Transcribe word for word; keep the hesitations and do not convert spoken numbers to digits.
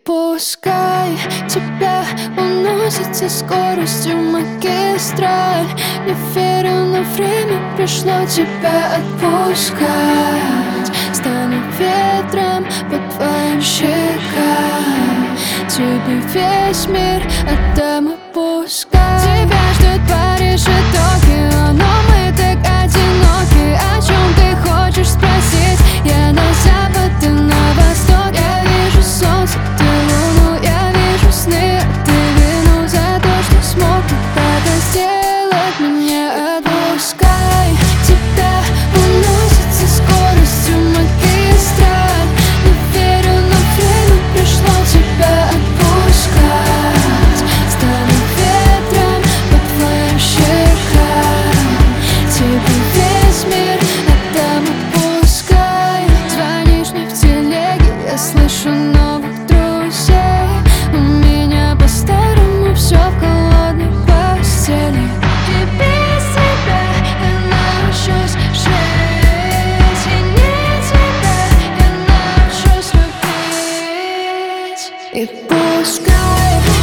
пускай тебя уносит со скоростью магистраль. Не верю, но время пришло тебя отпускать. Стану ветром по твоим щекам, тебе весь мир отдам и пускай. Тебя ждет Париж и Токио, но мы так одиноки. О чем ты хочешь спросить? Я на запад, ты на восток. Я вижу солнце, ты луну, я вижу сны, а ты вину за то, что смог когда-то сделать меня. Отпускай тебя уносит со скоростью магистраль. Не верю, но время пришло тебя отпускать. Стану ветром по твоим щекам, тебе весь мир отдам и пускай. Звонишь мне в телеге, я слышу новых друзей. У меня по-старому все в холодной постели, и без тебя я научусь жить. И не тебя я научусь любить. И пускай